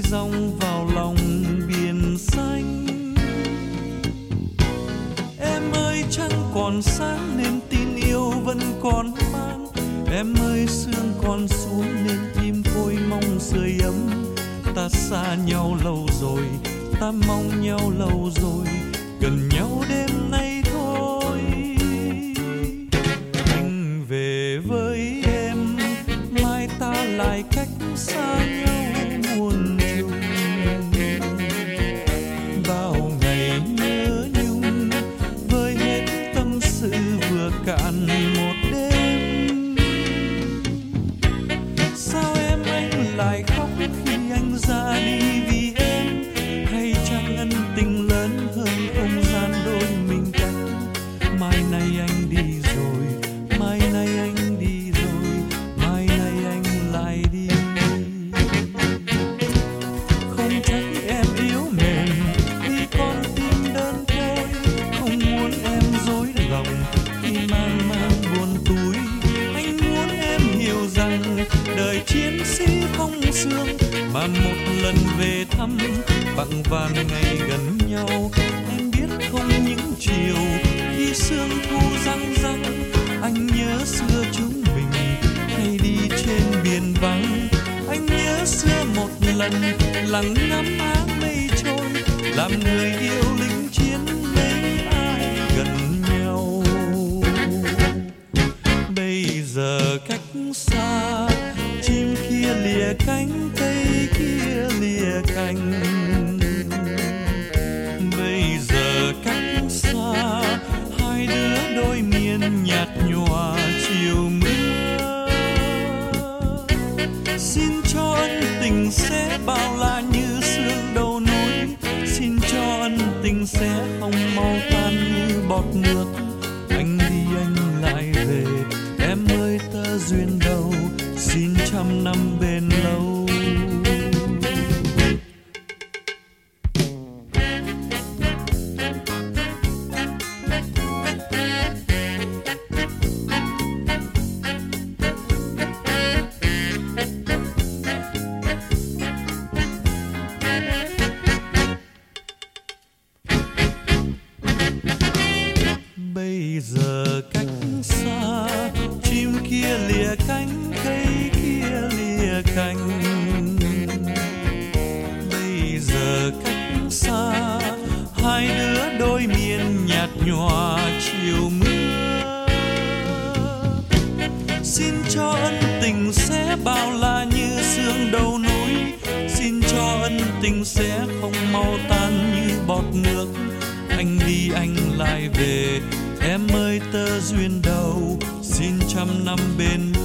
dòng vào lòng biển xanh. Em ơi trăng còn sáng nên tin yêu vẫn còn mang. Em ơi sương còn xuống nên tim tôi mong sưởi ấm. Ta xa nhau lâu rồi, ta mong nhau lâu rồi, gần nhau đêm nay thôi. Anh về với em, mai ta lại cách xa nhau muôn trùng. Bao ngày nhớ nhung, vơi hết tâm sự vừa cạn một đêm. Sao em anh lại khóc khi anh ra đi vì em? Hay chăng ân tình lớn hơn không gian đôi mình cách? Mai nay anh đi rồi, mai nay anh đi rồi, mai nay anh lại đi. Không trách em yếu mềm vì con tim đơn côi, không muốn em dối lòng khi mang mang buồn túi. Anh muốn em hiểu rằng đời chiến sĩ không xương, mà một lần về thăm bằng vàn ngày gần nhau. Em biết không những chiều khi sương thu răng răng, anh nhớ xưa chúng mình hay đi trên biển vắng. Anh nhớ xưa một lần lặng ngắm áng mây trôi, làm người yêu lính chiến mấy ai gần nhau. Bây giờ cách xa, chim kia lìa cánh, cây kia lìa cành. Bây giờ cách xa, hai đứa đôi miền nhạt nhòa chiều mưa. Xin cho ân tình sẽ bao la như sương đầu núi, xin cho ân tình sẽ không mau tan như bọt nước. Anh đi anh lại về, em ơi tơ duyên đâu, xin trăm năm bền lâu. Bây giờ cách xa, chim kia lìa cánh, cây kia lìa cành. Bây giờ cách xa, hai đứa đôi miền nhạt nhòa chiều mưa. Xin cho ân tình sẽ bao la như sương đầu núi, xin cho ân tình sẽ không mau tan như bọt nước. Anh đi anh lại về, em ơi tơ duyên đầu, xin trăm năm bên